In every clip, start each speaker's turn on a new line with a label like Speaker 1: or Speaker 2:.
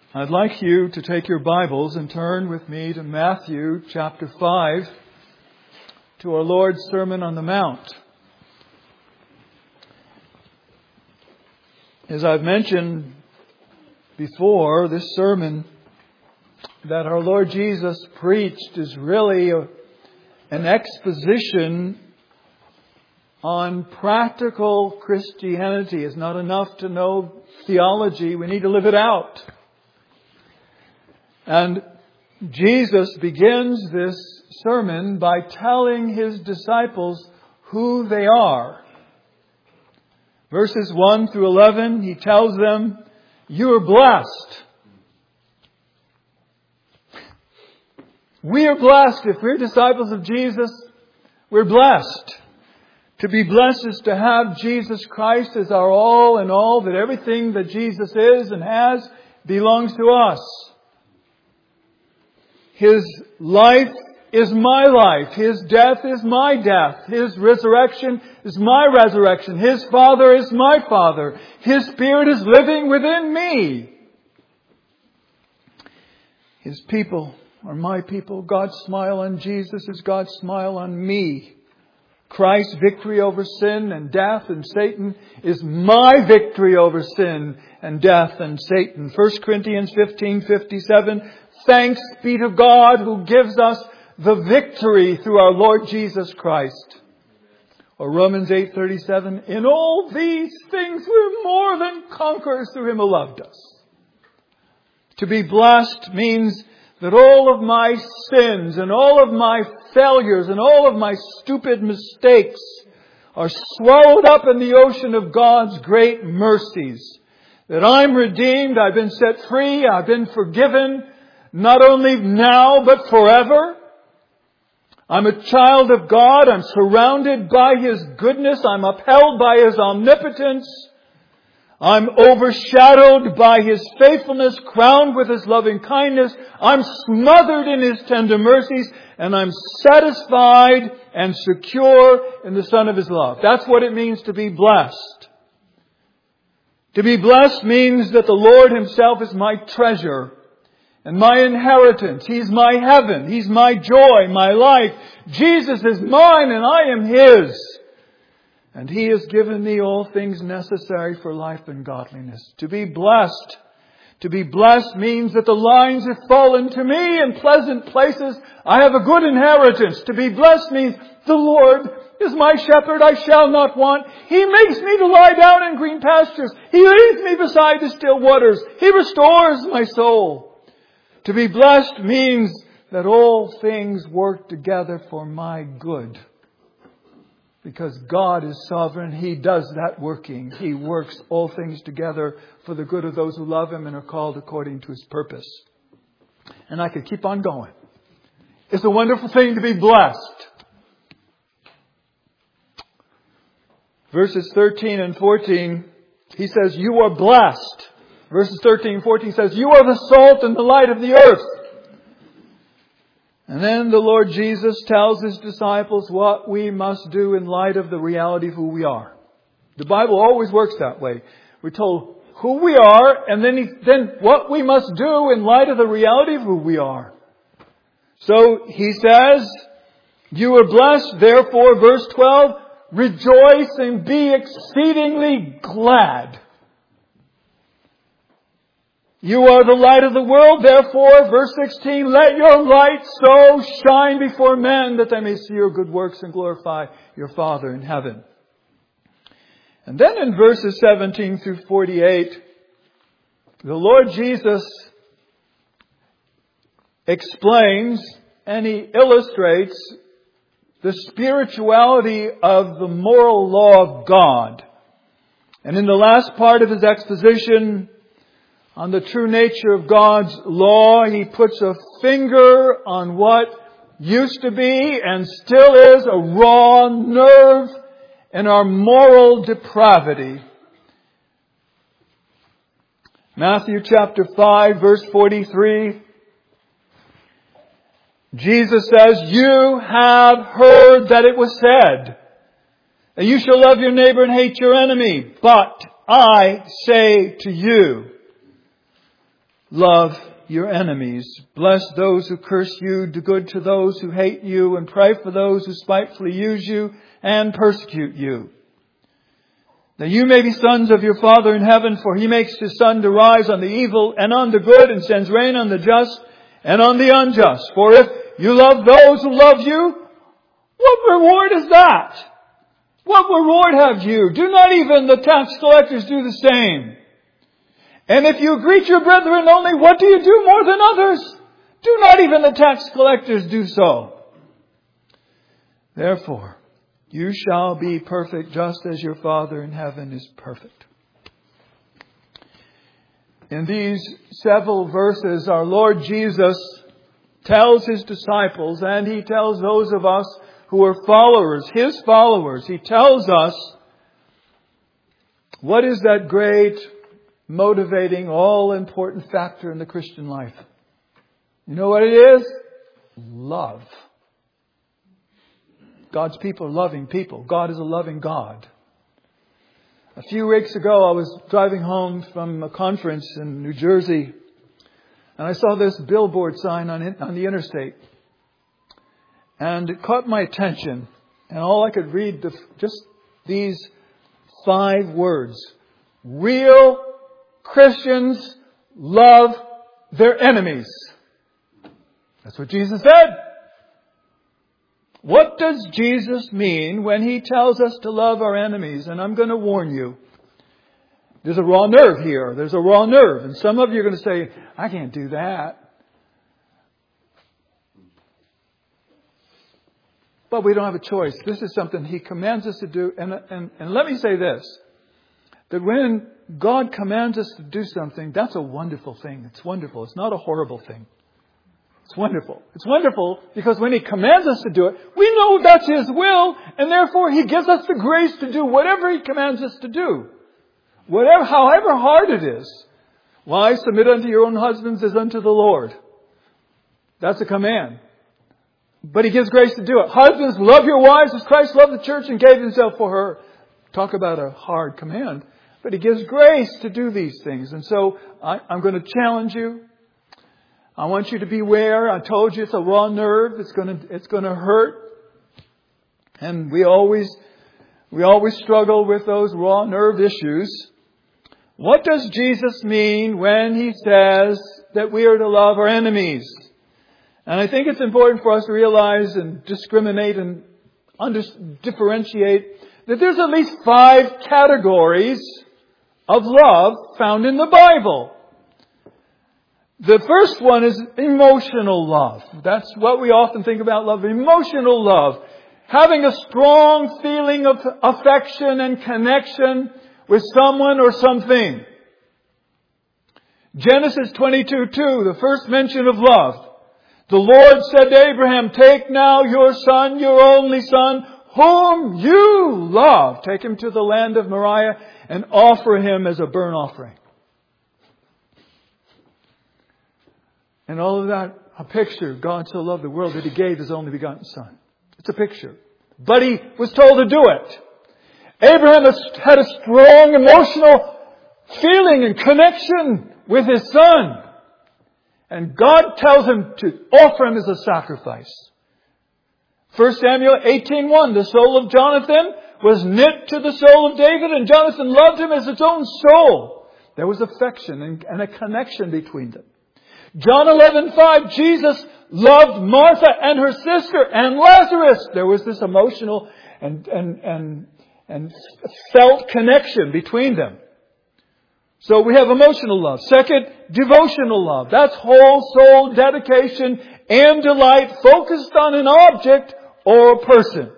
Speaker 1: I'd like you to take your Bibles and turn with me to Matthew chapter 5, to our Lord's Sermon on the Mount. As I've mentioned before, this sermon that our Lord Jesus preached is really an exposition on practical Christianity. It's not enough to know theology. We need to live it out. And Jesus begins this sermon by telling His disciples who they are. Verses 1 through 11, He tells them, "You are blessed." We are blessed. If we're disciples of Jesus, we're blessed. To be blessed is to have Jesus Christ as our all in all, that everything that Jesus is and has belongs to us. His life is my life. His death is my death. His resurrection is my resurrection. His Father is my Father. His Spirit is living within me. His people are my people. God's smile on Jesus is God's smile on me. Christ's victory over sin and death and Satan is my victory over sin and death and Satan. 1 Corinthians 15:57. Thanks be to God who gives us the victory through our Lord Jesus Christ. Or Romans 8:37. In all these things we're more than conquerors through Him who loved us. To be blessed means that all of my sins and all of my failures and all of my stupid mistakes are swallowed up in the ocean of God's great mercies. That I'm redeemed, I've been set free, I've been forgiven, not only now but forever. I'm a child of God, I'm surrounded by His goodness, I'm upheld by His omnipotence. I'm overshadowed by His faithfulness, crowned with His loving kindness. I'm smothered in His tender mercies, and I'm satisfied and secure in the Son of His love. That's what it means to be blessed. To be blessed means that the Lord Himself is my treasure and my inheritance. He's my heaven. He's my joy, my life. Jesus is mine and I am His. And He has given me all things necessary for life and godliness. To be blessed means that the lines have fallen to me in pleasant places. I have a good inheritance. To be blessed means the Lord is my shepherd, I shall not want. He makes me to lie down in green pastures. He leads me beside the still waters. He restores my soul. To be blessed means that all things work together for my good. Because God is sovereign, He does that working. He works all things together for the good of those who love Him and are called according to His purpose. And I could keep on going. It's a wonderful thing to be blessed. Verses 13 and 14, He says, you are blessed. Verses 13 and 14 says, you are the salt and the light of the earth. And then the Lord Jesus tells His disciples what we must do in light of the reality of who we are. The Bible always works that way. We're told who we are and then what we must do in light of the reality of who we are. So He says, you are blessed, therefore, verse 12, rejoice and be exceedingly glad. You are the light of the world, therefore, verse 16, let your light so shine before men that they may see your good works and glorify your Father in heaven. And then in verses 17 through 48, the Lord Jesus explains and He illustrates the spirituality of the moral law of God. And in the last part of His exposition on the true nature of God's law, He puts a finger on what used to be and still is a raw nerve in our moral depravity. Matthew chapter 5, verse 43. Jesus says, you have heard that it was said, that you shall love your neighbor and hate your enemy. But I say to you. love your enemies. Bless those who curse you. Do good to those who hate you. And pray for those who spitefully use you and persecute you. That you may be sons of your Father in heaven, for He makes His sun to rise on the evil and on the good, and sends rain on the just and on the unjust. For if you love those who love you, what reward is that? What reward have you? Do not even the tax collectors do the same? And if you greet your brethren only, what do you do more than others? Do not even the tax collectors do so? Therefore, you shall be perfect just as your Father in heaven is perfect. In these several verses, our Lord Jesus tells His disciples, and He tells those of us who are followers, His followers, He tells us what is that great, motivating, all-important factor in the Christian life. You know what it is? Love. God's people are loving people. God is a loving God. A few weeks ago, I was driving home from a conference in New Jersey, and I saw this billboard sign on the interstate. And it caught my attention. And all I could read, just these 5 words. Real Christians love their enemies. That's what Jesus said. What does Jesus mean when He tells us to love our enemies? And I'm going to warn you. There's a raw nerve here. There's a raw nerve. And some of you are going to say, I can't do that. But we don't have a choice. This is something He commands us to do. And let me say this. That when God commands us to do something, that's a wonderful thing. It's wonderful. It's not a horrible thing. It's wonderful. It's wonderful because when He commands us to do it, we know that's His will, and therefore He gives us the grace to do whatever He commands us to do. However hard it is. Wives, submit unto your own husbands as unto the Lord. That's a command. But He gives grace to do it. Husbands, love your wives as Christ loved the church and gave Himself for her. Talk about a hard command. But He gives grace to do these things. And so I'm going to challenge you. I want you to beware. I told you it's a raw nerve. It's going to hurt. And we always struggle with those raw nerve issues. What does Jesus mean when He says that we are to love our enemies? And I think it's important for us to realize and discriminate and differentiate that there's at least 5 categories of love found in the Bible. The first one is emotional love. That's what we often think about love. Emotional love. Having a strong feeling of affection and connection with someone or something. Genesis 22:2, the first mention of love. The Lord said to Abraham, take now your son, your only son, whom you love. Take him to the land of Moriah and offer him as a burnt offering. And all of that, a picture. God so loved the world that He gave His only begotten Son. It's a picture. But He was told to do it. Abraham had a strong emotional feeling and connection with his son. And God tells him to offer him as a sacrifice. 1 Samuel 18:1, the soul of Jonathan was knit to the soul of David, and Jonathan loved him as his own soul. There was affection and a connection between them. John 11:5, Jesus loved Martha and her sister and Lazarus. There was this emotional and felt connection between them. So we have emotional love. Second, devotional love. That's whole soul dedication and delight focused on an object or a person.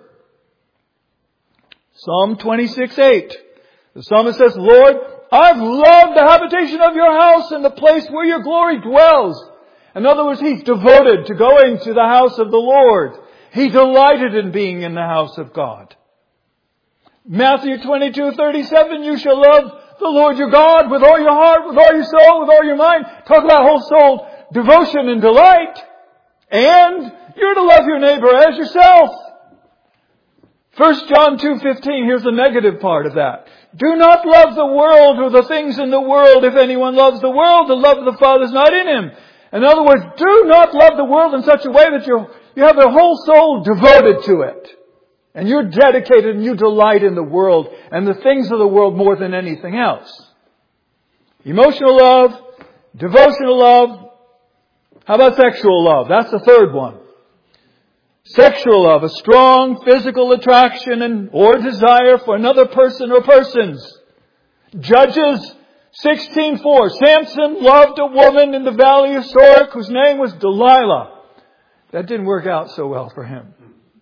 Speaker 1: Psalm 26:8. The psalmist says, Lord, I've loved the habitation of your house and the place where your glory dwells. In other words, he's devoted to going to the house of the Lord. He delighted in being in the house of God. Matthew 22:37, you shall love the Lord your God with all your heart, with all your soul, with all your mind. Talk about whole soul devotion and delight. And you're to love your neighbor as yourself. 1 John 2:15, here's the negative part of that. Do not love the world or the things in the world. If anyone loves the world, the love of the Father is not in him. In other words, do not love the world in such a way that you have your whole soul devoted to it. And you're dedicated and you delight in the world and the things of the world more than anything else. Emotional love, devotional love. How about sexual love? That's the third one. Sexual love, a strong physical attraction or desire for another person or persons. Judges 16:4. Samson loved a woman in the valley of Sorek whose name was Delilah. That didn't work out so well for him.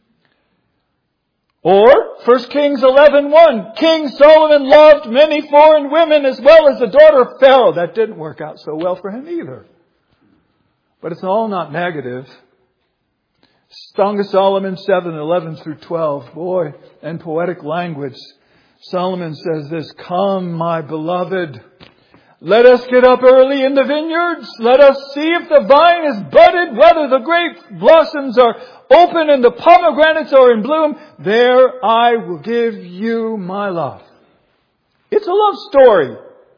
Speaker 1: Or 1 Kings 11:1. King Solomon loved many foreign women as well as the daughter of Pharaoh. That didn't work out so well for him either. But it's all not negative. Song of Solomon 7:11-12. Boy, and poetic language. Solomon says this, "Come, my beloved, let us get up early in the vineyards. Let us see if the vine is budded, whether the grape blossoms are open and the pomegranates are in bloom. There I will give you my love." It's a love story.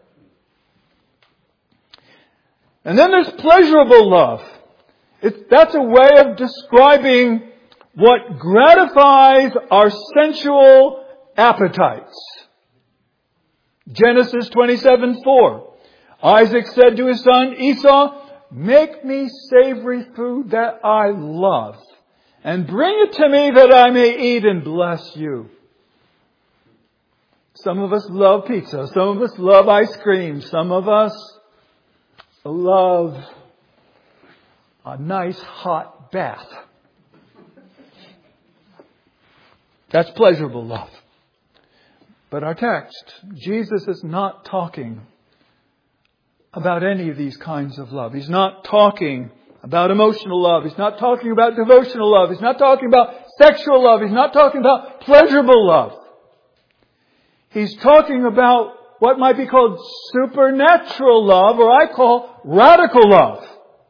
Speaker 1: And then there's pleasurable love. That's a way of describing what gratifies our sensual appetites. Genesis 27:4. Isaac said to his son Esau, "Make me savory food that I love, and bring it to me that I may eat and bless you." Some of us love pizza. Some of us love ice cream. Some of us love a nice hot bath. That's pleasurable love. But our text, Jesus is not talking about any of these kinds of love. He's not talking about emotional love. He's not talking about devotional love. He's not talking about sexual love. He's not talking about pleasurable love. He's talking about what might be called supernatural love, or I call radical love.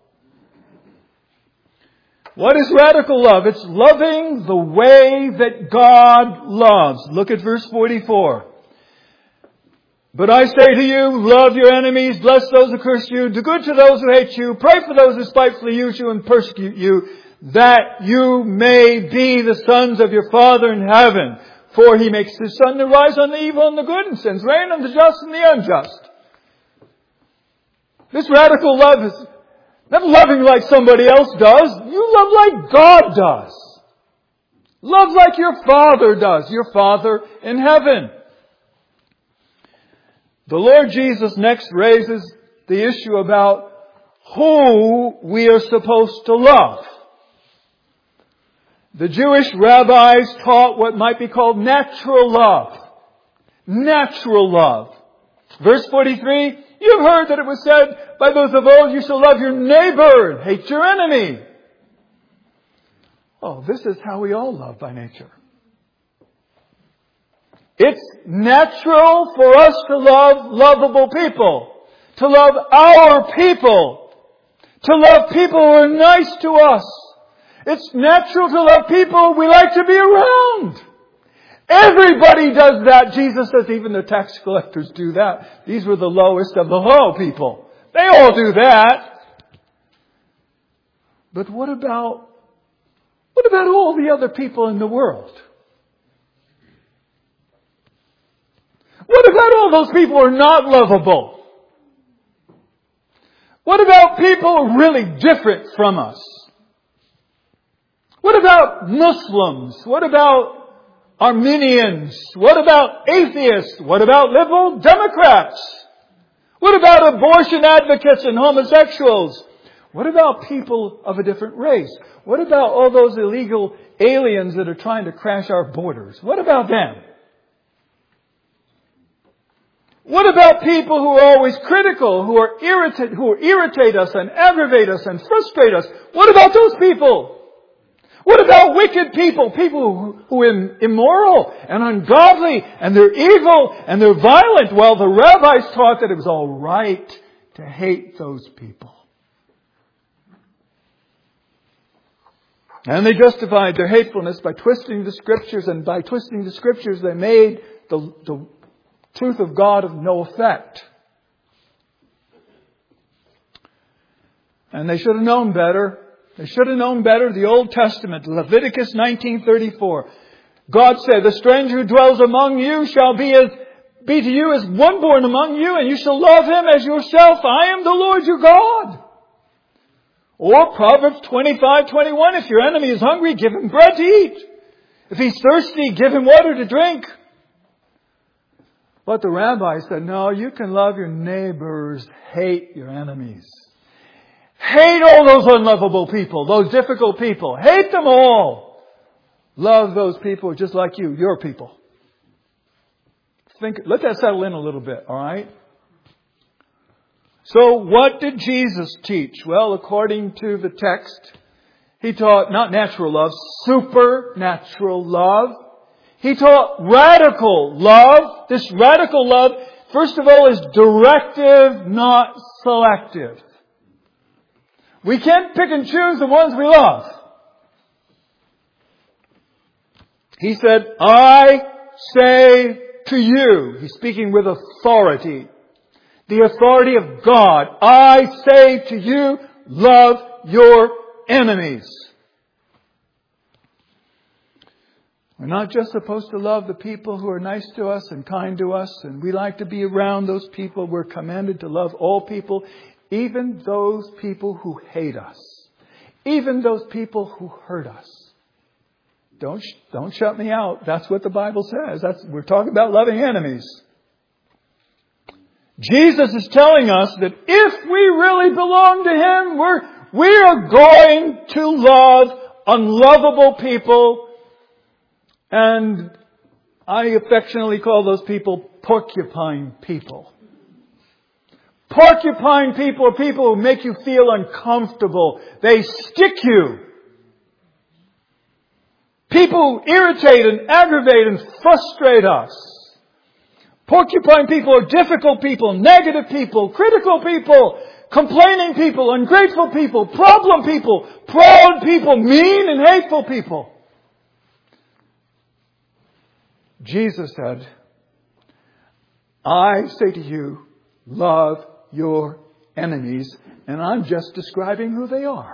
Speaker 1: What is radical love? It's loving the way that God loves. Look at verse 44. "But I say to you, love your enemies, bless those who curse you, do good to those who hate you, pray for those who spitefully use you and persecute you, that you may be the sons of your Father in heaven. For He makes His sun to rise on the evil and the good, and sends rain on the just and the unjust." This radical love is not loving like somebody else does. You love like God does. Love like your Father does, your Father in heaven. The Lord Jesus next raises the issue about who we are supposed to love. The Jewish rabbis taught what might be called natural love. Natural love. Verse 43, "You've heard that it was said by those of old, you shall love your neighbor and hate your enemy." Oh, this is how we all love by nature. It's natural for us to love lovable people, to love our people, to love people who are nice to us. It's natural to love people we like to be around. Everybody does that. Jesus says even the tax collectors do that. These were the lowest of the low people. They all do that. But what about all the other people in the world? What about all those people who are not lovable? What about people really different from us? What about Muslims? What about Armenians? What about atheists? What about liberal Democrats? What about abortion advocates and homosexuals? What about people of a different race? What about all those illegal aliens that are trying to crash our borders? What about them? What about people who are always critical, who irritate us and aggravate us and frustrate us? What about those people? What about wicked people? People who are immoral and ungodly and they're evil and they're violent. Well, the rabbis taught that it was all right to hate those people. And they justified their hatefulness by twisting the Scriptures, and by twisting the Scriptures they made the truth of God of no effect. And they should have known better. They should have known better. The Old Testament, Leviticus 19:34. God said, the stranger who dwells among you shall be to you as one born among you, and you shall love him as yourself. I am the Lord your God. Or Proverbs 25:21. If your enemy is hungry, give him bread to eat. If he's thirsty, give him water to drink. But the rabbi said, no, you can love your neighbors, hate your enemies. Hate all those unlovable people, those difficult people. Hate them all. Love those people just like you, your people. Let that settle in a little bit, all right? So what did Jesus teach? Well, according to the text, He taught not natural love, supernatural love. He taught radical love. This radical love, first of all, is directive, not selective. We can't pick and choose the ones we love. He said, I say to you, He's speaking with authority, the authority of God. I say to you, love your enemies. We're not just supposed to love the people who are nice to us and kind to us, and we like to be around those people. We're commanded to love all people, even those people who hate us, even those people who hurt us. Don't shut me out. That's what the Bible says. We're talking about loving enemies. Jesus is telling us that if we really belong to Him, we are going to love unlovable people. And I affectionately call those people porcupine people. Porcupine people are people who make you feel uncomfortable. They stick you. People who irritate and aggravate and frustrate us. Porcupine people are difficult people, negative people, critical people, complaining people, ungrateful people, problem people, proud people, mean and hateful people. Jesus said, I say to you, love your enemies. And I'm just describing who they are.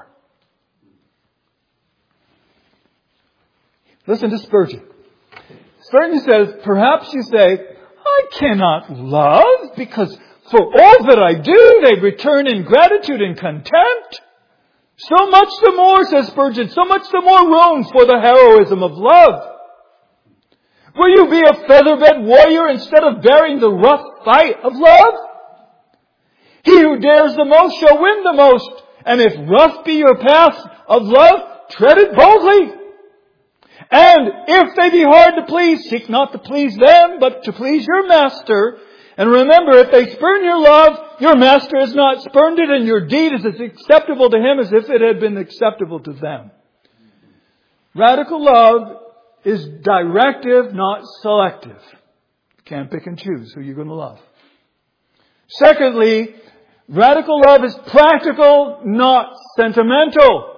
Speaker 1: Listen to Spurgeon. Spurgeon says, perhaps you say, I cannot love because for all that I do, they return ingratitude and contempt. So much the more, says Spurgeon, so much the more room for the heroism of love. Will you be a feather-bed warrior instead of bearing the rough fight of love? He who dares the most shall win the most. And if rough be your path of love, tread it boldly. And if they be hard to please, seek not to please them, but to please your master. And remember, if they spurn your love, your master has not spurned it, and your deed is as acceptable to him as if it had been acceptable to them. Radical love is directive, not selective. You can't pick and choose who you're going to love. Secondly, radical love is practical, not sentimental.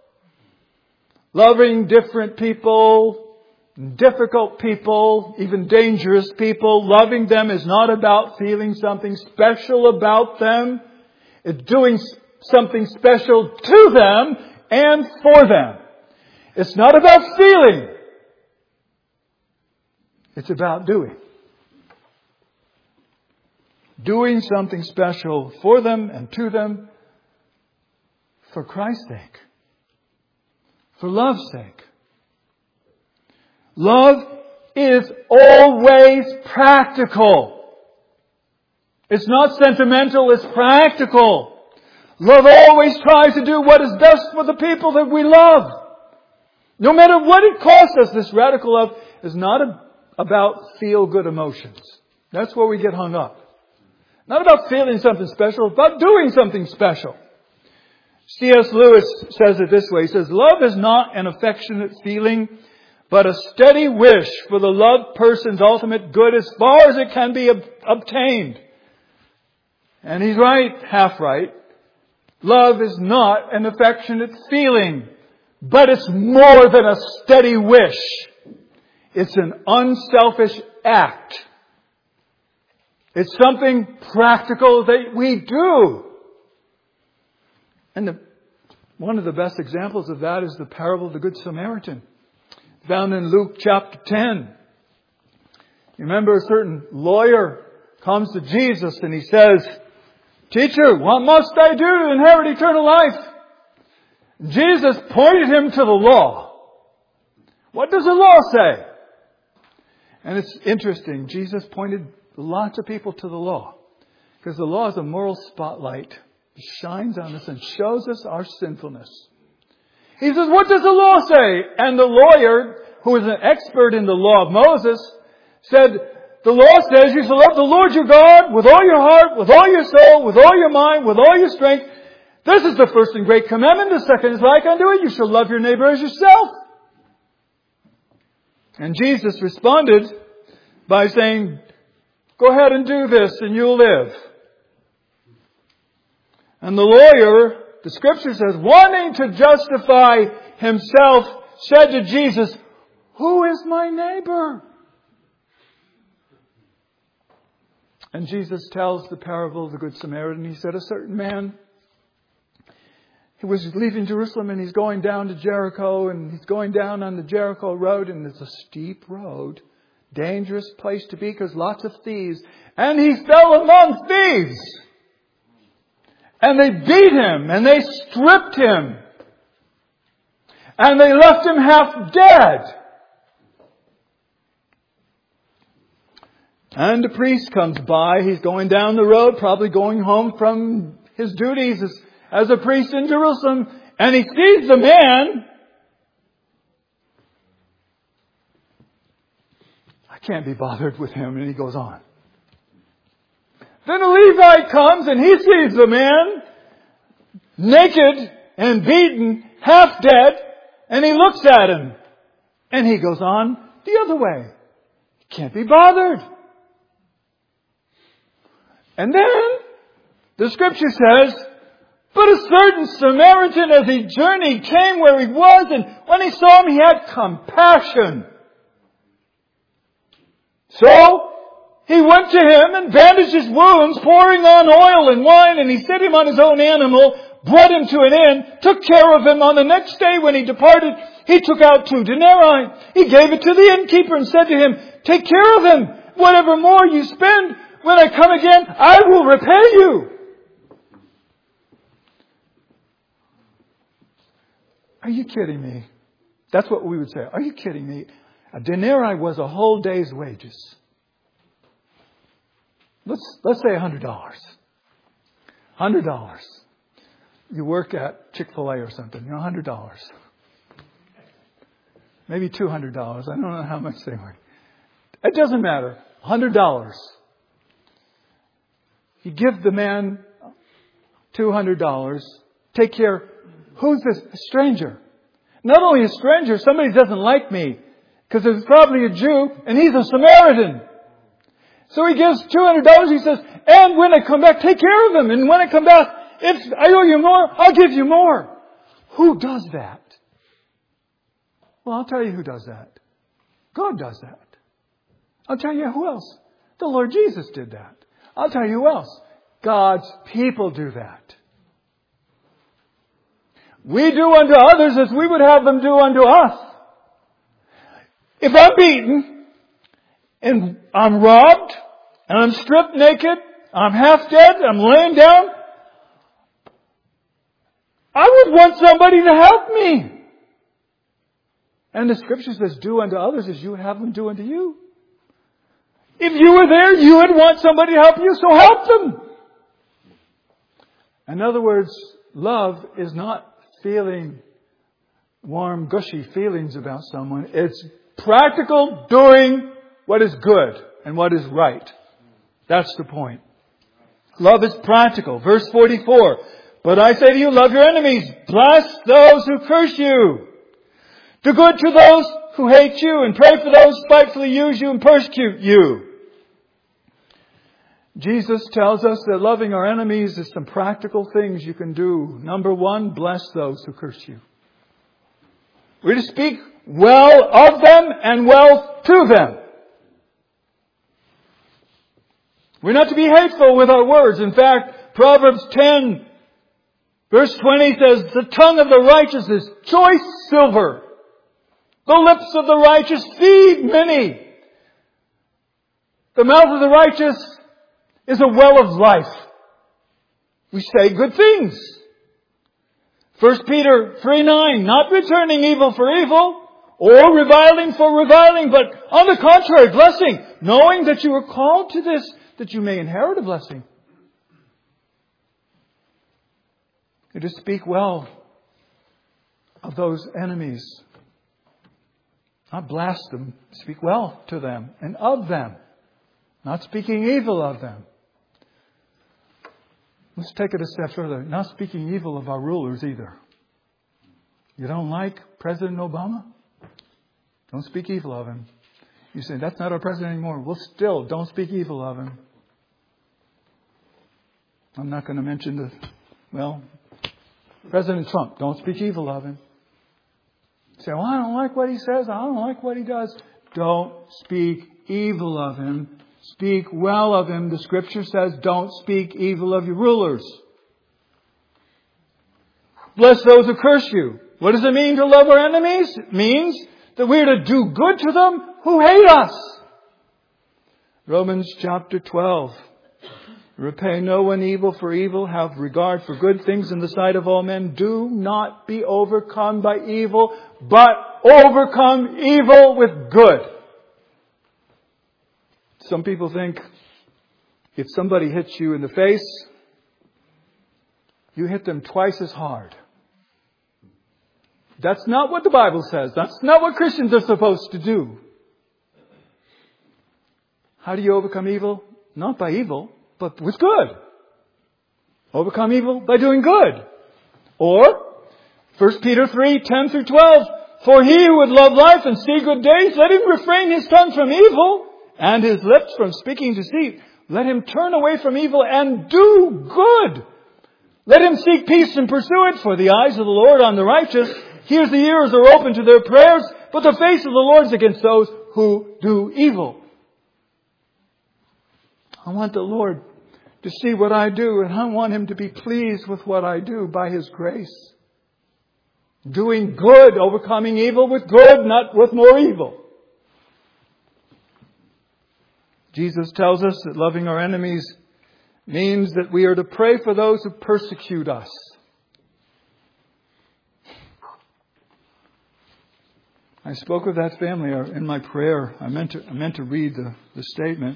Speaker 1: Loving different people, difficult people, even dangerous people, loving them is not about feeling something special about them. It's doing something special to them and for them. It's not about feeling. It's about doing. Doing something special for them and to them for Christ's sake. For love's sake. Love is always practical. It's not sentimental, it's practical. Love always tries to do what is best for the people that we love. No matter what it costs us, this radical love is not about feel-good emotions. That's where we get hung up. Not about feeling something special, about doing something special. C.S. Lewis says it this way. He says, love is not an affectionate feeling, but a steady wish for the loved person's ultimate good as far as it can be obtained. And he's right, half right. Love is not an affectionate feeling, but it's more than a steady wish. It's an unselfish act It's something practical that we do. And one of the best examples of that is the parable of the Good Samaritan, found in Luke chapter 10. You remember a certain lawyer comes to Jesus and he says, "Teacher, what must I do to inherit eternal life?" Jesus pointed him to the law. What does the law say? And it's interesting. Jesus pointed lots of people to the law, because the law is a moral spotlight. It shines on us and shows us our sinfulness. He says, "What does the law say?" And the lawyer, who is an expert in the law of Moses, said, "The law says you shall love the Lord your God with all your heart, with all your soul, with all your mind, with all your strength. This is the first and great commandment. The second is like unto it. You shall love your neighbor as yourself." And Jesus responded by saying, "Go ahead and do this and you'll live." And the lawyer, the scripture says, wanting to justify himself, said to Jesus, "Who is my neighbor?" And Jesus tells the parable of the Good Samaritan. He said, a certain man, he was leaving Jerusalem and he's going down to Jericho, and he's going down on the Jericho road, and it's a steep road, dangerous place to be because lots of thieves. And he fell among thieves. And they beat him and they stripped him. And they left him half dead. And the priest comes by. He's going down the road, probably going home from his duties as a priest in Jerusalem. And he sees the man. I can't be bothered with him. And he goes on. Then a Levite comes and he sees the man naked and beaten, half dead, and he looks at him. And he goes on the other way. He can't be bothered. And then the scripture says, but a certain Samaritan as he journeyed came where he was, and when he saw him he had compassion. So he went to him and bandaged his wounds, pouring on oil and wine, and he set him on his own animal, brought him to an inn, took care of him. On the next day when he departed, he took out 2 denarii. He gave it to the innkeeper and said to him, "Take care of him. Whatever more you spend, when I come again, I will repay you." Are you kidding me? That's what we would say. Are you kidding me? A denarii was a whole day's wages. Let's say $100. $100. You work at Chick-fil-A or something, $100. Maybe $200. I don't know how much they work. It doesn't matter. $100. You give the man $200. Take care. Who's this? A stranger. Not only a stranger, somebody doesn't like me, because there's probably a Jew and he's a Samaritan. So he gives $200. He says, "And when I come back, take care of him. And when I come back, if I owe you more, I'll give you more." Who does that? Well, I'll tell you who does that. God does that. I'll tell you who else. The Lord Jesus did that. I'll tell you who else. God's people do that. We do unto others as we would have them do unto us. If I'm beaten and I'm robbed and I'm stripped naked, I'm half dead, I'm laying down, I would want somebody to help me. And the scripture says, do unto others as you would have them do unto you. If you were there, you would want somebody to help you, so help them. In other words, love is not feeling warm, gushy feelings about someone. It's practical doing what is good and what is right. That's the point. Love is practical. Verse 44. But I say to you, love your enemies. Bless those who curse you. Do good to those who hate you, and pray for those who spitefully use you and persecute you. Jesus tells us that loving our enemies is some practical things you can do. Number 1, bless those who curse you. We're to speak well of them and well to them. We're not to be hateful with our words. In fact, Proverbs 10, verse 20 says, the tongue of the righteous is choice silver. The lips of the righteous feed many. The mouth of the righteous is a well of life. We say good things. 1 Peter 3:9, not returning evil for evil, or reviling for reviling, but on the contrary, blessing, knowing that you are called to this, that you may inherit a blessing. It is to speak well of those enemies. Not blast them, speak well to them and of them. Not speaking evil of them. Let's take it a step further. Not speaking evil of our rulers either. You don't like President Obama? Don't speak evil of him. You say, that's not our president anymore. Well, still, don't speak evil of him. I'm not going to mention President Trump. Don't speak evil of him. You say, well, I don't like what he says. I don't like what he does. Don't speak evil of him. Speak well of him. The Scripture says, don't speak evil of your rulers. Bless those who curse you. What does it mean to love our enemies? It means that we're to do good to them who hate us. Romans chapter 12. Repay no one evil for evil. Have regard for good things in the sight of all men. Do not be overcome by evil, but overcome evil with good. Some people think if somebody hits you in the face, you hit them twice as hard. That's not what the Bible says. That's not what Christians are supposed to do. How do you overcome evil? Not by evil, but with good. Overcome evil by doing good. Or, 1 Peter 3:10 through 12, for he who would love life and see good days, let him refrain his tongue from evil and his lips from speaking deceit. Let him turn away from evil and do good. Let him seek peace and pursue it, for the eyes of the Lord on the righteous. His ears are open to their prayers, but the face of the Lord is against those who do evil. I want the Lord to see what I do, and I want Him to be pleased with what I do by His grace. Doing good, overcoming evil with good, not with more evil. Jesus tells us that loving our enemies means that we are to pray for those who persecute us. I spoke of that family in my prayer. I meant to read the statement.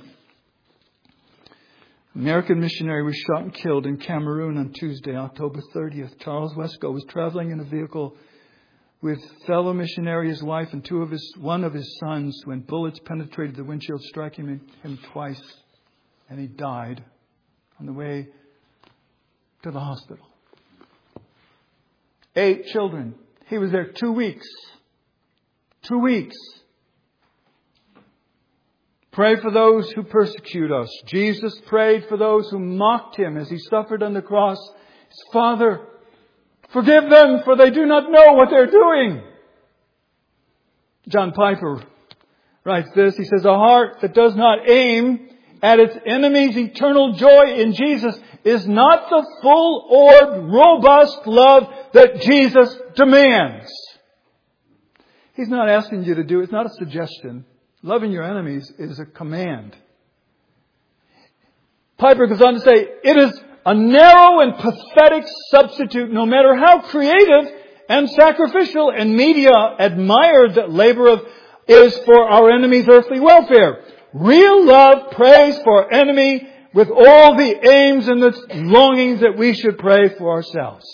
Speaker 1: An American missionary was shot and killed in Cameroon on Tuesday, October 30th. Charles Wesco was traveling in a vehicle with fellow missionary, his wife, and one of his sons when bullets penetrated the windshield, striking him twice, and he died on the way to the hospital. 8 children. He was there 2 weeks. 2 weeks. Pray for those who persecute us. Jesus prayed for those who mocked Him as He suffered on the cross. His Father, forgive them, for they do not know what they're doing. John Piper writes this. He says, a heart that does not aim at its enemy's eternal joy in Jesus is not the full-orbed, robust love that Jesus demands. He's not asking you to do it. It's not a suggestion. Loving your enemies is a command. Piper goes on to say, it is a narrow and pathetic substitute, no matter how creative and sacrificial and media admired that labor is for our enemy's earthly welfare. Real love prays for our enemy with all the aims and the longings that we should pray for ourselves.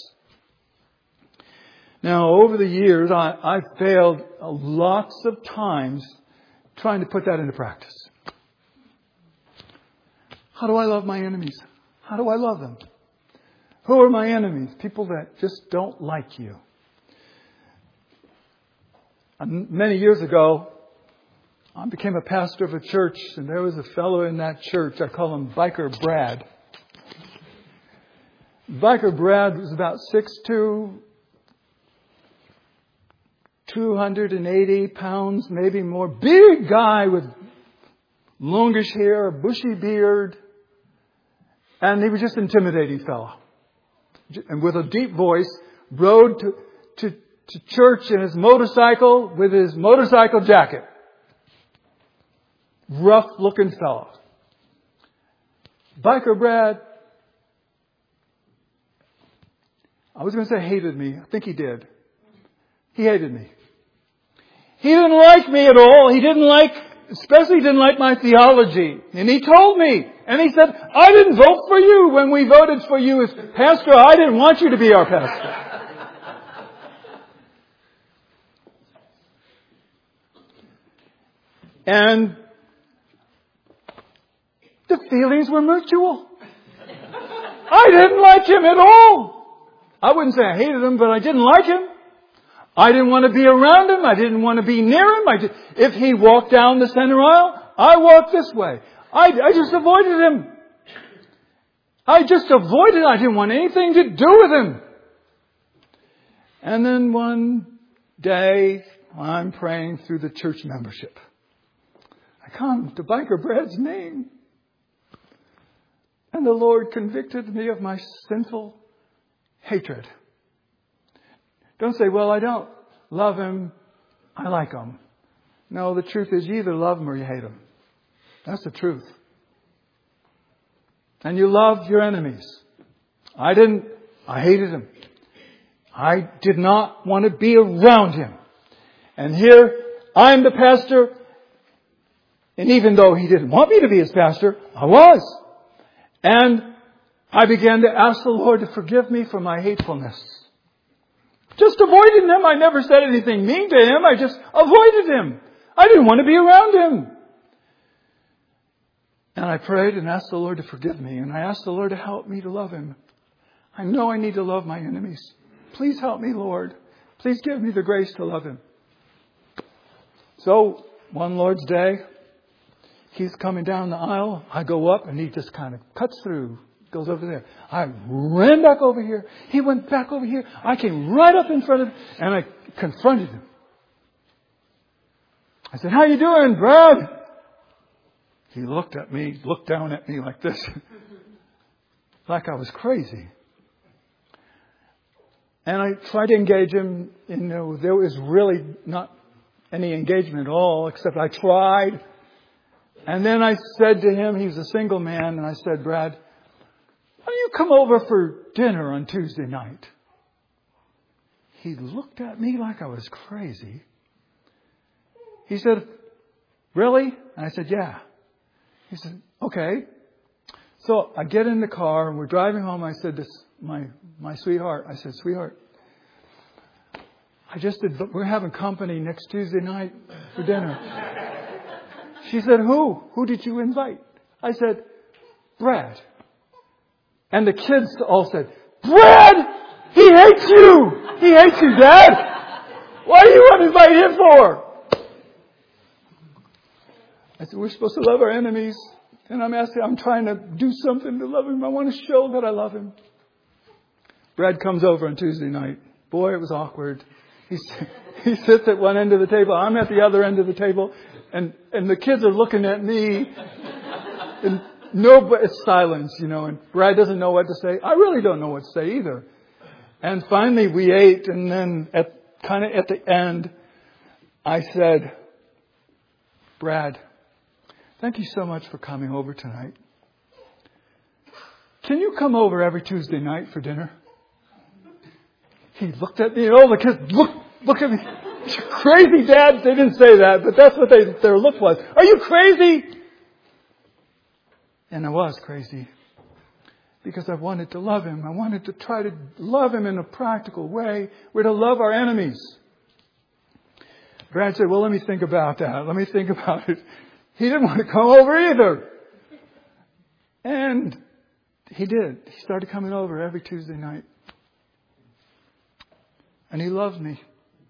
Speaker 1: Now, over the years, I've failed lots of times trying to put that into practice. How do I love my enemies? How do I love them? Who are my enemies? People that just don't like you. Many years ago, I became a pastor of a church, and there was a fellow in that church. I call him Biker Brad. Biker Brad was about 6'2", 280 pounds, maybe more. Big guy with longish hair, bushy beard. And he was just an intimidating fellow. And with a deep voice, rode to church in his motorcycle with his motorcycle jacket. Rough looking fellow. Biker Brad, I was going to say hated me. I think he did. He hated me. He didn't like me at all. Especially didn't like my theology. And he told me, and he said, I didn't vote for you when we voted for you as pastor. I didn't want you to be our pastor. And the feelings were mutual. I didn't like him at all. I wouldn't say I hated him, but I didn't like him. I didn't want to be around him. I didn't want to be near him. If he walked down the center aisle, I walked this way. I just avoided him. I didn't want anything to do with him. And then one day, I'm praying through the church membership. I come to Biker Brad's name. And the Lord convicted me of my sinful hatred. Don't say, well, I don't love him. I like him. No, the truth is you either love him or you hate him. That's the truth. And you love your enemies. I didn't. I hated him. I did not want to be around him. And here, I'm the pastor. And even though he didn't want me to be his pastor, I was. And I began to ask the Lord to forgive me for my hatefulness. Just avoiding him. I never said anything mean to him. I just avoided him. I didn't want to be around him. And I prayed and asked the Lord to forgive me. And I asked the Lord to help me to love him. I know I need to love my enemies. Please help me, Lord. Please give me the grace to love him. So, one Lord's Day, he's coming down the aisle. I go up and he just kind of cuts through. Goes over there. I ran back over here. He went back over here. I came right up in front of him and I confronted him. I said, how you doing, Brad? He looked down at me like this. Like I was crazy. And I tried to engage him. There was really not any engagement at all, except I tried. And then I said to him, he was a single man, and I said, Brad, why don't you come over for dinner on Tuesday night? He looked at me like I was crazy. He said, really? And I said, yeah. He said, okay. So I get in the car and we're driving home. I said, my sweetheart, I said, sweetheart, we're having company next Tuesday night for dinner. She said, who? Who did you invite? I said, Brad. And the kids all said, Brad! He hates you! He hates you, Dad! What do you want to invite him for? I said, we're supposed to love our enemies. And I'm trying to do something to love him. I want to show that I love him. Brad comes over on Tuesday night. Boy, it was awkward. He sits at one end of the table. I'm at the other end of the table. And the kids are looking at me. And it's silence, and Brad doesn't know what to say. I really don't know what to say either. And finally we ate, and then at the end, I said, Brad, thank you so much for coming over tonight. Can you come over every Tuesday night for dinner? He looked at me, and all the kids, look at me. You're crazy, Dad. They didn't say that, but that's what their look was. Are you crazy? And I was crazy because I wanted to love him. I wanted to try to love him in a practical way. We're to love our enemies. Brad said, well, let me think about that. Let me think about it. He didn't want to come over either. And he did. He started coming over every Tuesday night. And he loved me.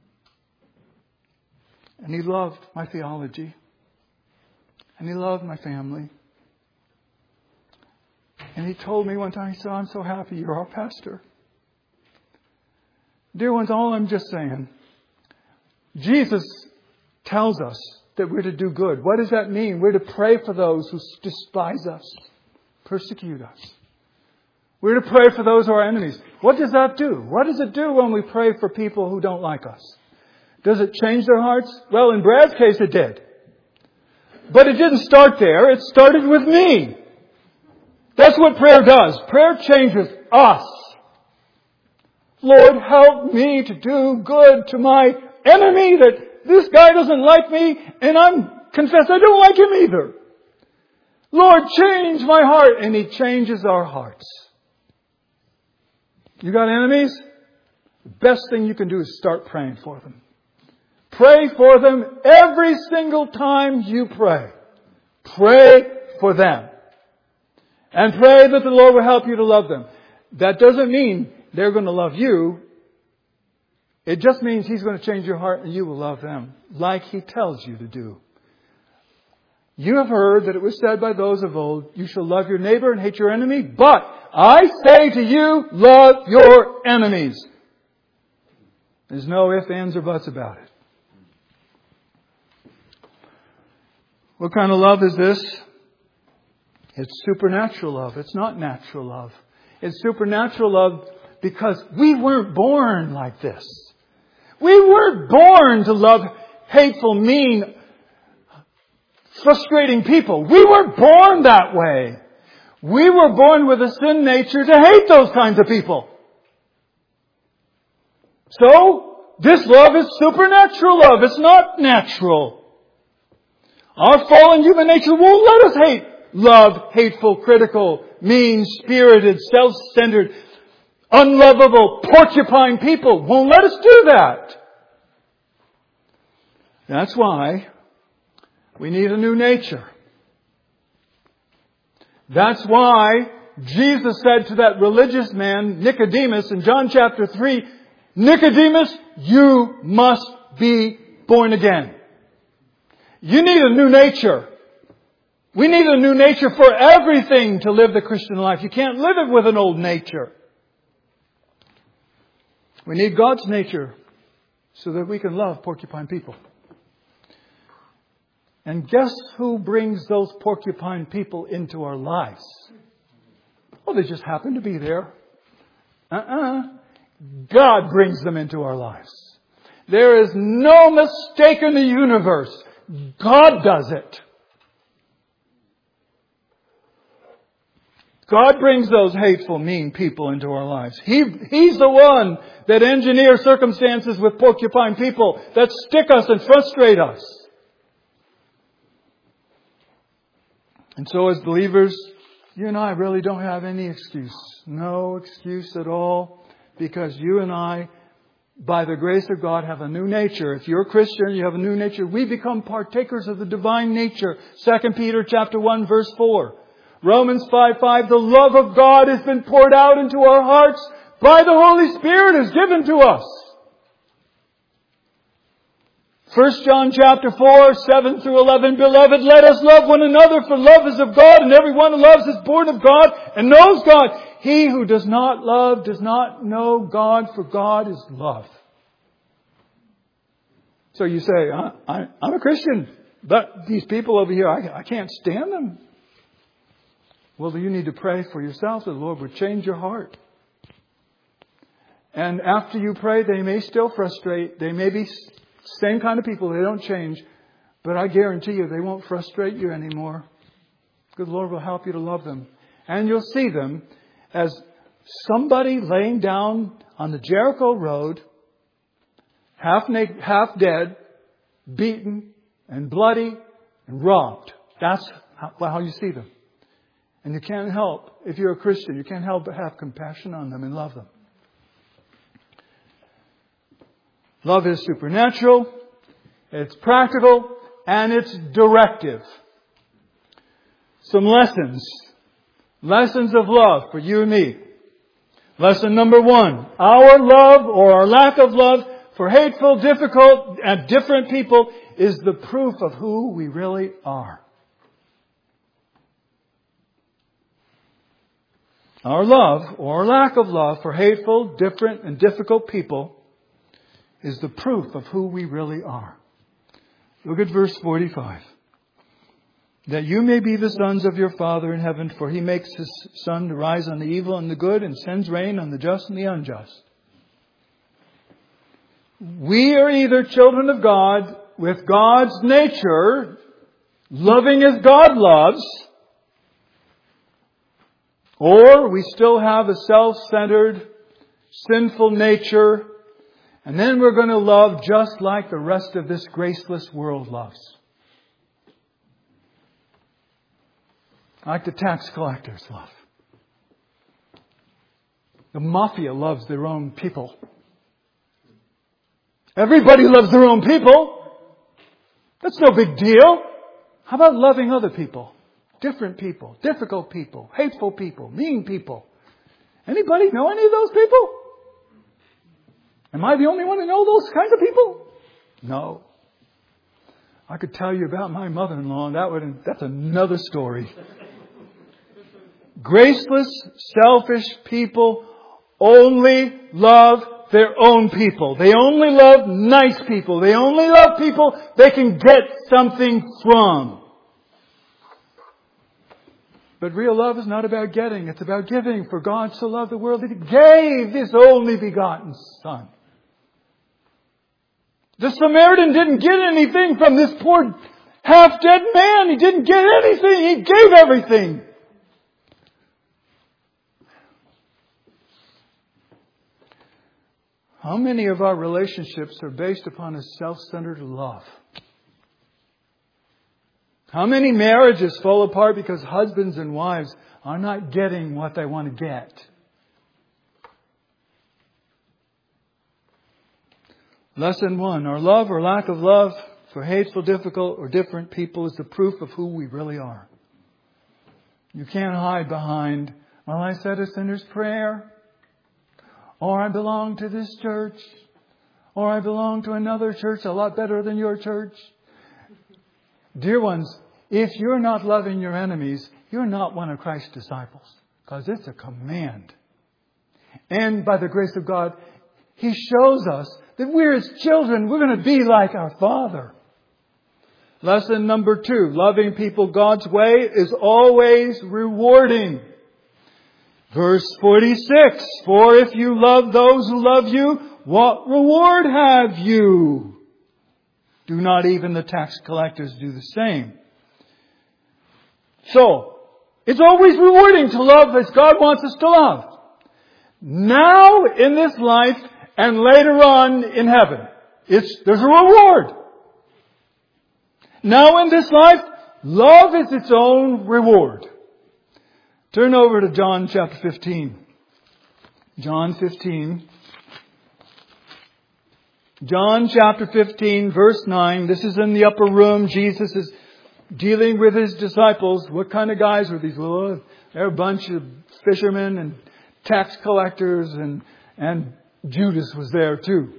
Speaker 1: And he loved my theology. And he loved my family. And he told me one time, he said, I'm so happy you're our pastor. Dear ones, all I'm just saying, Jesus tells us that we're to do good. What does that mean? We're to pray for those who despise us, persecute us. We're to pray for those who are enemies. What does that do? What does it do when we pray for people who don't like us? Does it change their hearts? Well, in Brad's case, it did. But it didn't start there. It started with me. That's what prayer does. Prayer changes us. Lord, help me to do good to my enemy, that this guy doesn't like me, and confess I don't like him either. Lord, change my heart. And He changes our hearts. You got enemies? The best thing you can do is start praying for them. Pray for them every single time you pray. Pray for them. And pray that the Lord will help you to love them. That doesn't mean they're going to love you. It just means He's going to change your heart and you will love them like He tells you to do. You have heard that it was said by those of old, you shall love your neighbor and hate your enemy. But I say to you, love your enemies. There's no ifs, ands, or buts about it. What kind of love is this? It's supernatural love. It's not natural love. It's supernatural love because we weren't born like this. We weren't born to love hateful, mean, frustrating people. We weren't born that way. We were born with a sin nature to hate those kinds of people. So, this love is supernatural love. It's not natural. Our fallen human nature won't let us love hateful, critical, mean-spirited, self-centered, unlovable, porcupine people. Won't let us do that. That's why we need a new nature. That's why Jesus said to that religious man, Nicodemus, in John chapter 3, Nicodemus, you must be born again. You need a new nature. We need a new nature for everything to live the Christian life. You can't live it with an old nature. We need God's nature so that we can love porcupine people. And guess who brings those porcupine people into our lives? Well, they just happen to be there. God brings them into our lives. There is no mistake in the universe. God does it. God brings those hateful, mean people into our lives. He's the one that engineers circumstances with porcupine people that stick us and frustrate us. And so as believers, you and I really don't have any excuse. No excuse at all. Because you and I, by the grace of God, have a new nature. If you're a Christian, you have a new nature. We become partakers of the divine nature. 2 Peter chapter 1 verse 4. Romans 5:5, the love of God has been poured out into our hearts by the Holy Spirit is given to us. 1 John chapter 4, 7 through 11, beloved, let us love one another, for love is of God, and everyone who loves is born of God and knows God. He who does not love does not know God, for God is love. So you say, I'm a Christian, but these people over here, I can't stand them. Well, you need to pray for yourself that the Lord would change your heart. And after you pray, they may still frustrate. They may be same kind of people. They don't change. But I guarantee you they won't frustrate you anymore. Good Lord will help you to love them. And you'll see them as somebody laying down on the Jericho Road, half naked, half dead, beaten and bloody and robbed. That's how you see them. And you can't help, if you're a Christian, you can't help but have compassion on them and love them. Love is supernatural, it's practical, and it's directive. Some lessons. Lessons of love for you and me. Lesson number 1. Our love or our lack of love for hateful, difficult, and different people is the proof of who we really are. Our love or lack of love for hateful, different, and difficult people is the proof of who we really are. Look at verse 45. that you may be the sons of your Father in heaven, for He makes His sun to rise on the evil and the good, and sends rain on the just and the unjust. We are either children of God with God's nature, loving as God loves, or we still have a self-centered, sinful nature, and then we're going to love just like the rest of this graceless world loves. Like the tax collectors love. The mafia loves their own people. Everybody loves their own people. That's no big deal. How about loving other people? Different people, difficult people, hateful people, mean people. Anybody know any of those people? Am I the only one who know those kinds of people? No. I could tell you about my mother-in-law, and that's another story. Graceless, selfish people only love their own people. They only love nice people. They only love people they can get something from. But real love is not about getting. It's about giving. For God so loved the world that He gave His only begotten Son. The Samaritan didn't get anything from this poor half-dead man. He didn't get anything. He gave everything. How many of our relationships are based upon a self-centered love? How many marriages fall apart because husbands and wives are not getting what they want to get? Lesson 1. Our love or lack of love for hateful, difficult, or different people is the proof of who we really are. You can't hide behind, well, I said a sinner's prayer, or I belong to this church, or I belong to another church a lot better than your church. Dear ones, if you're not loving your enemies, you're not one of Christ's disciples, because it's a command. And by the grace of God, He shows us that we're His children. We're going to be like our Father. Lesson number 2. Loving people God's way is always rewarding. Verse 46. For if you love those who love you, what reward have you? Do not even the tax collectors do the same? So, it's always rewarding to love as God wants us to love. Now in this life and later on in heaven, there's a reward. Now in this life, love is its own reward. Turn over to John chapter 15. John 15. John chapter 15, verse 9. This is in the upper room. Jesus is dealing with His disciples. What kind of guys were these? Well, they're a bunch of fishermen and tax collectors, and Judas was there too.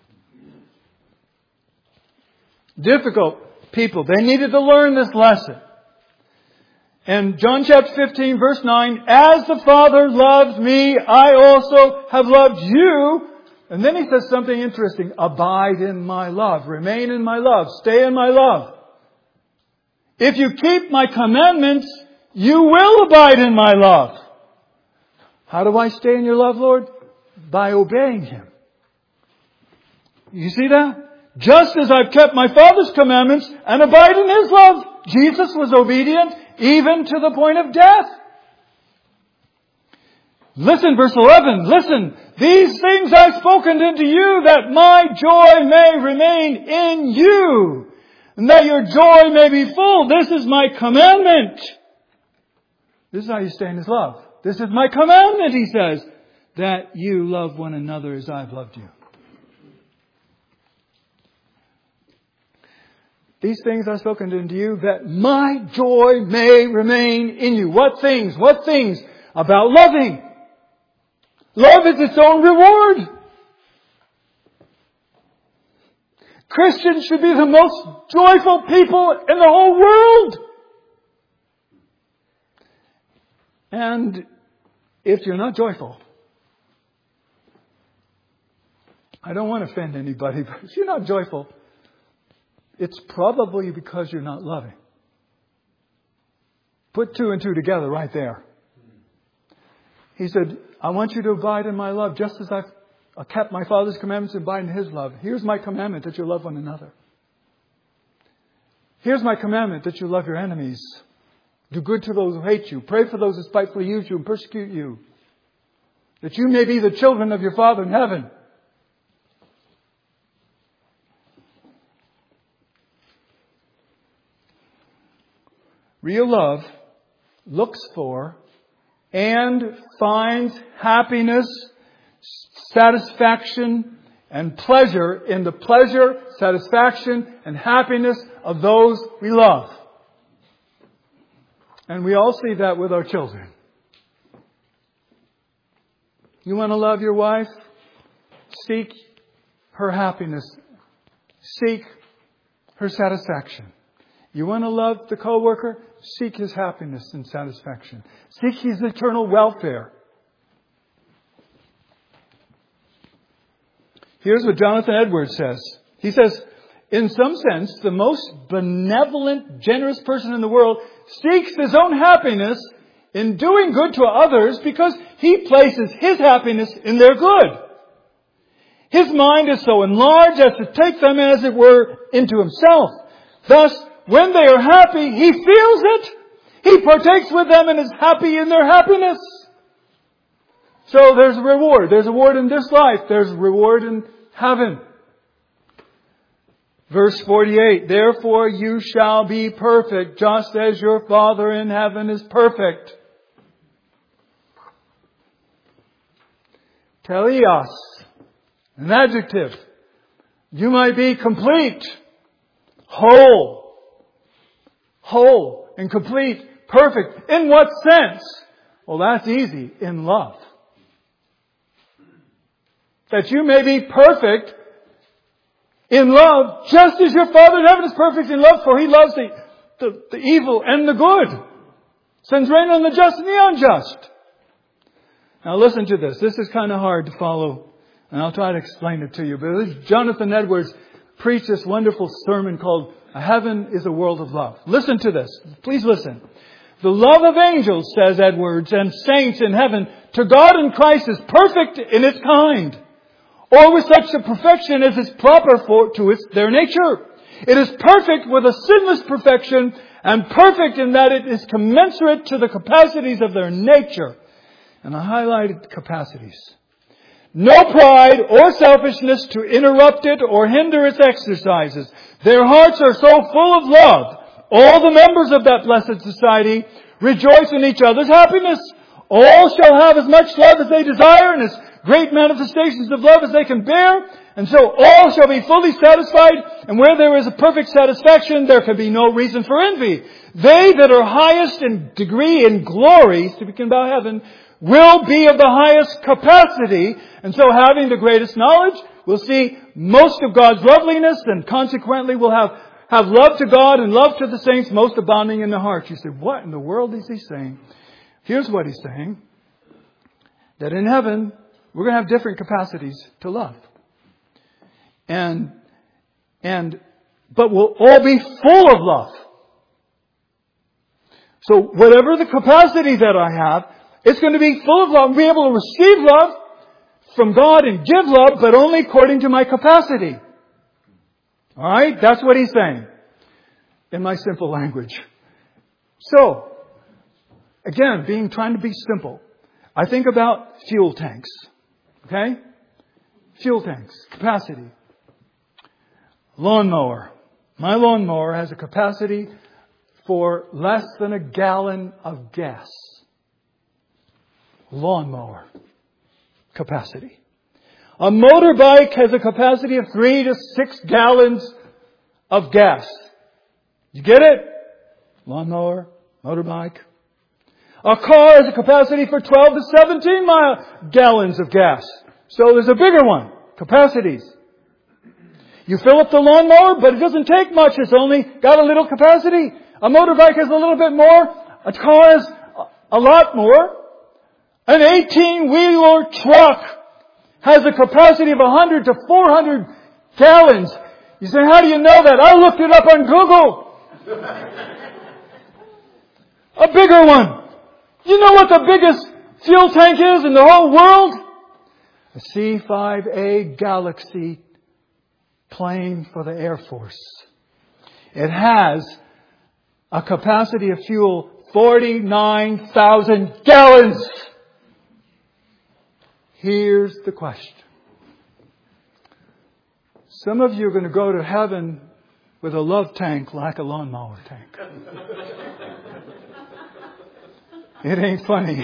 Speaker 1: Difficult people. They needed to learn this lesson. And John chapter 15, verse 9, as the Father loved me, I also have loved you. And then He says something interesting. Abide in my love. Remain in my love. Stay in my love. If you keep my commandments, you will abide in my love. How do I stay in your love, Lord? By obeying Him. You see that? Just as I've kept my Father's commandments and abide in His love. Jesus was obedient even to the point of death. Listen, verse 11. Listen. These things I've spoken unto you, that my joy may remain in you, and that your joy may be full. This is my commandment. This is how you stay in His love. This is my commandment, He says, that you love one another as I've loved you. These things I've spoken unto you, that my joy may remain in you. What things? What things? About loving. Love is its own reward. Christians should be the most joyful people in the whole world. And if you're not joyful, I don't want to offend anybody, but if you're not joyful, it's probably because you're not loving. Put 2 and 2 together right there. He said, I want you to abide in my love just as I've kept my Father's commandments and abide in His love. Here's my commandment, that you love one another. Here's my commandment, that you love your enemies. Do good to those who hate you. Pray for those who spitefully use you and persecute you. That you may be the children of your Father in heaven. Real love looks for and finds happiness, satisfaction, and pleasure in the pleasure, satisfaction, and happiness of those we love. And we all see that with our children. You want to love your wife? Seek her happiness. Seek her satisfaction. You want to love the coworker? Seek his happiness and satisfaction. Seek his eternal welfare. Here's what Jonathan Edwards says. He says, in some sense, the most benevolent, generous person in the world seeks his own happiness in doing good to others because he places his happiness in their good. His mind is so enlarged as to take them, as it were, into himself. Thus, when they are happy, he feels it. He partakes with them and is happy in their happiness. So there's a reward. There's a reward in this life. There's a reward in heaven. Verse 48, therefore you shall be perfect, just as your Father in heaven is perfect. Teleos, an adjective. You might be complete, whole and complete, perfect. In what sense? Well, that's easy. In love. That you may be perfect in love, just as your Father in heaven is perfect in love, for He loves the evil and the good. Sends rain on the just and the unjust. Now listen to this. This is kind of hard to follow, and I'll try to explain it to you. But Jonathan Edwards preached this wonderful sermon called Heaven is a World of Love. Listen to this. Please listen. The love of angels, says Edwards, and saints in heaven to God in Christ is perfect in its kind, or with such a perfection as is proper to their nature. It is perfect with a sinless perfection, and perfect in that it is commensurate to the capacities of their nature. And I highlighted capacities. No pride or selfishness to interrupt it or hinder its exercises. Their hearts are so full of love. All the members of that blessed society rejoice in each other's happiness. All shall have as much love as they desire and as great manifestations of love as they can bear. And so all shall be fully satisfied. And where there is a perfect satisfaction, there can be no reason for envy. They that are highest in degree in glory, speaking about heaven, will be of the highest capacity. And so having the greatest knowledge, we'll see most of God's loveliness, and consequently we'll have love to God and love to the saints most abounding in the heart. You say, what in the world is he saying? Here's what he's saying. That in heaven, we're going to have different capacities to love. But we'll all be full of love. So whatever the capacity that I have, it's going to be full of love. I'll be able to receive love from God and give love, but only according to my capacity. Alright? That's what he's saying. In my simple language. So, again, trying to be simple. I think about fuel tanks. Okay? Fuel tanks. Capacity. Lawnmower. My lawnmower has a capacity for less than a gallon of gas. Lawnmower capacity. A motorbike has a capacity of 3 to 6 gallons of gas. You get it? Lawnmower, motorbike. A car has a capacity for 12 to 17 gallons of gas. So there's a bigger one. Capacities. You fill up the lawnmower, but it doesn't take much. It's only got a little capacity. A motorbike has a little bit more. A car has a lot more. An 18-wheeler truck has a capacity of 100 to 400 gallons. You say, how do you know that? I looked it up on Google. A bigger one. You know what the biggest fuel tank is in the whole world? A C-5A Galaxy plane for the Air Force. It has a capacity of fuel 49,000 gallons. Here's the question. Some of you are going to go to heaven with a love tank like a lawnmower tank. It ain't funny.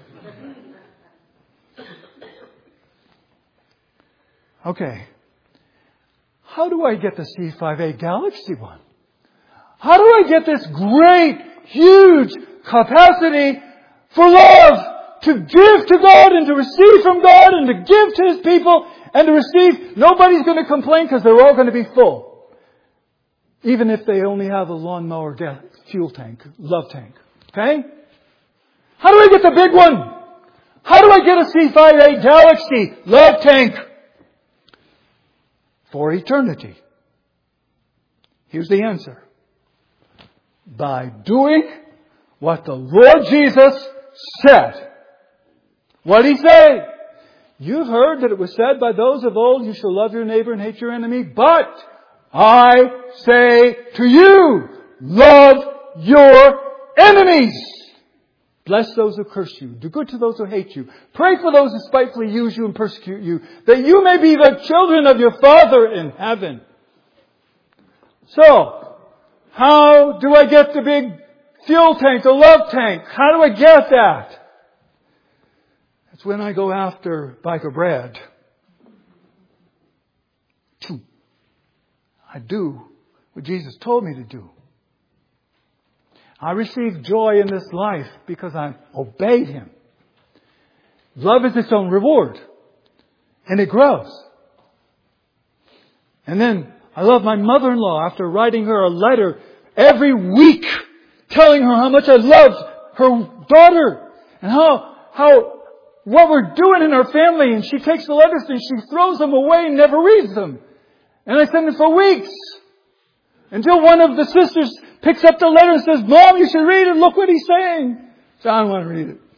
Speaker 1: Okay. How do I get the C-5A Galaxy one? How do I get this great, huge capacity for love to give to God and to receive from God and to give to His people and to receive? Nobody's going to complain because they're all going to be full. Even if they only have a lawnmower fuel tank, love tank. Okay? How do I get the big one? How do I get a C-5A Galaxy love tank? For eternity. Here's the answer. By doing what the Lord Jesus said. What did He say? You've heard that it was said by those of old, you shall love your neighbor and hate your enemy. But I say to you, love your enemies. Bless those who curse you. Do good to those who hate you. Pray for those who spitefully use you and persecute you, that you may be the children of your Father in heaven. So, how do I get the big fuel tank, the love tank? How do I get that? It's when I go after Biker Brad. I do what Jesus told me to do. I receive joy in this life because I obeyed Him. Love is its own reward. And it grows. And then I love my mother-in-law after writing her a letter every week telling her how much I loved her daughter and what we're doing in our family. And she takes the letters and she throws them away and never reads them. And I send them for weeks. Until one of the sisters picks up the letter and says, Mom, you should read it. Look what he's saying. So I don't want to read it.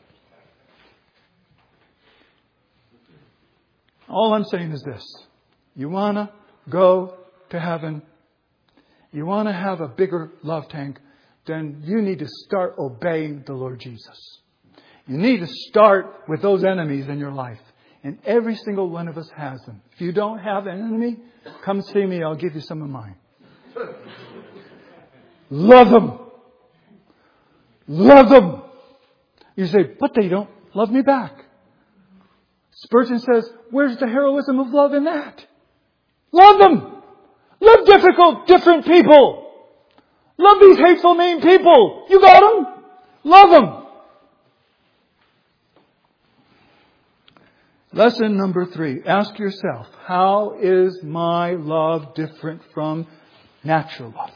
Speaker 1: All I'm saying is this. You want to go to heaven? You want to have a bigger love tank? Then you need to start obeying the Lord Jesus. You need to start with those enemies in your life. And every single one of us has them. If you don't have an enemy, come see me. I'll give you some of mine. Love them. Love them. You say, but they don't love me back. Spurgeon says, where's the heroism of love in that? Love them. Love difficult, different people. Love these hateful, mean people. You got them? Love them. Lesson number 3. Ask yourself, how is my love different from natural love?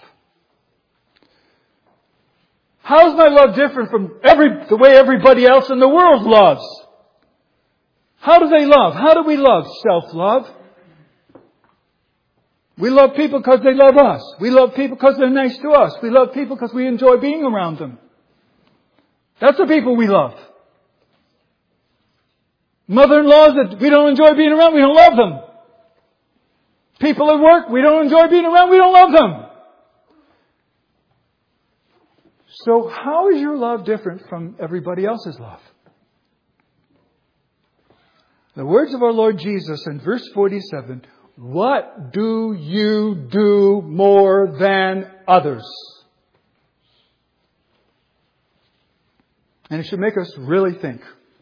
Speaker 1: How is my love different from the way everybody else in the world loves? How do they love? How do we love? Self-love. We love people because they love us. We love people because they're nice to us. We love people because we enjoy being around them. That's the people we love. Mother-in-laws that we don't enjoy being around, we don't love them. People at work we don't enjoy being around, we don't love them. So how is your love different from everybody else's love? The words of our Lord Jesus in verse 47, what do you do more than others? And it should make us really think.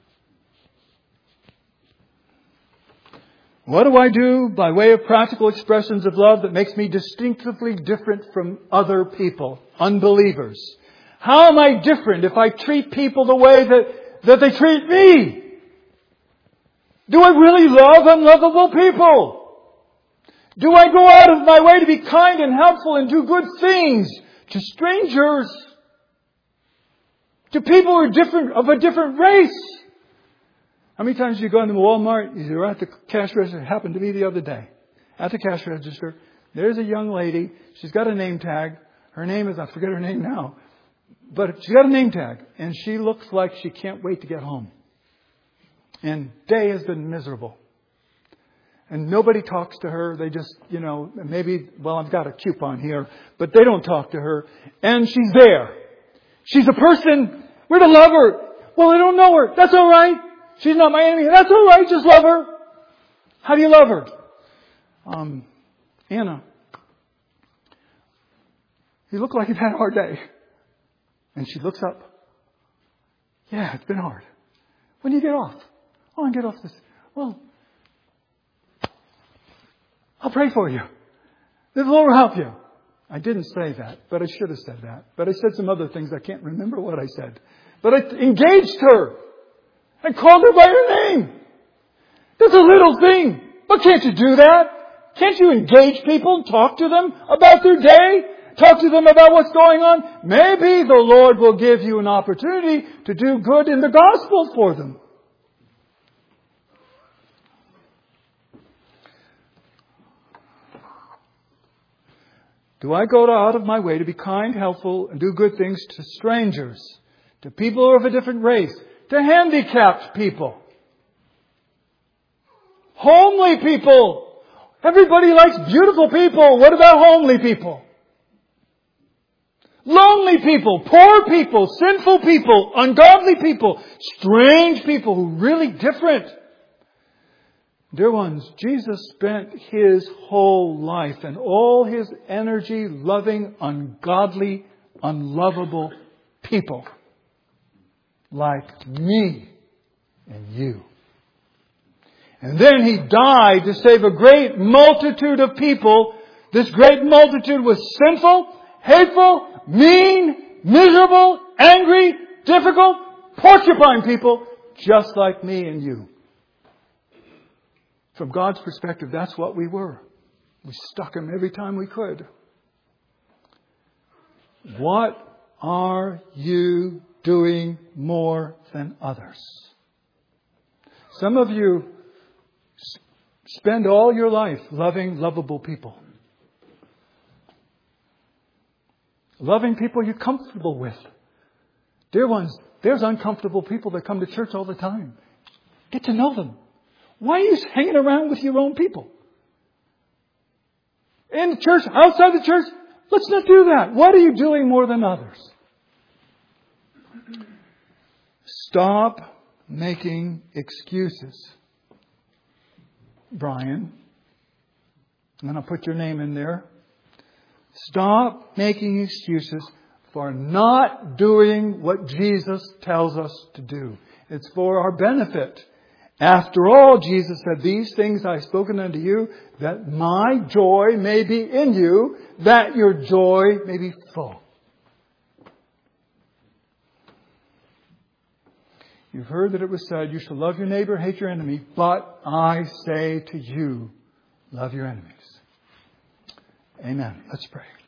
Speaker 1: What do I do by way of practical expressions of love that makes me distinctively different from other people, unbelievers? How am I different if I treat people the way that they treat me? Do I really love unlovable people? Do I go out of my way to be kind and helpful and do good things to strangers? To people who are different, of a different race? How many times do you go into Walmart, you're at the cash register? It happened to me the other day. At the cash register, there's a young lady. She's got a name tag. Her name is, I forget her name now. But she's got a name tag. And she looks like she can't wait to get home. And day has been miserable. And nobody talks to her. They just, maybe, I've got a coupon here. But they don't talk to her. And she's there. She's a person. We're to love her. Well, I don't know her. That's all right. She's not my enemy. That's all right. Just love her. How do you love her? Anna. You look like you've had a hard day. And she looks up. Yeah, it's been hard. When do you get off? Oh, I get off this. Well, I'll pray for you. The Lord will help you. I didn't say that, but I should have said that. But I said some other things. I can't remember what I said. But I engaged her. I called her by her name. That's a little thing. But can't you do that? Can't you engage people and talk to them about their day? Talk to them about what's going on? Maybe the Lord will give you an opportunity to do good in the gospel for them. Do I go out of my way to be kind, helpful, and do good things to strangers, to people who are of a different race, to handicapped people, homely people? Everybody likes beautiful people. What about homely people? Lonely people, poor people, sinful people, ungodly people, strange people who are really different. Dear ones, Jesus spent His whole life and all His energy loving ungodly, unlovable people like me and you. And then He died to save a great multitude of people. This great multitude was sinful, hateful, mean, miserable, angry, difficult, porcupine people, just like me and you. From God's perspective, that's what we were. We stuck Him every time we could. What are you doing more than others? Some of you spend all your life loving lovable people. Loving people you're comfortable with. Dear ones, there's uncomfortable people that come to church all the time. Get to know them. Why are you hanging around with your own people? In the church, outside the church, let's not do that. What are you doing more than others? Stop making excuses. Brian, I'm going to put your name in there. Stop making excuses for not doing what Jesus tells us to do. It's for our benefit. After all, Jesus said, these things I've spoken unto you, that my joy may be in you, that your joy may be full. You've heard that it was said, you shall love your neighbor, hate your enemy, but I say to you, love your enemies. Amen. Let's pray.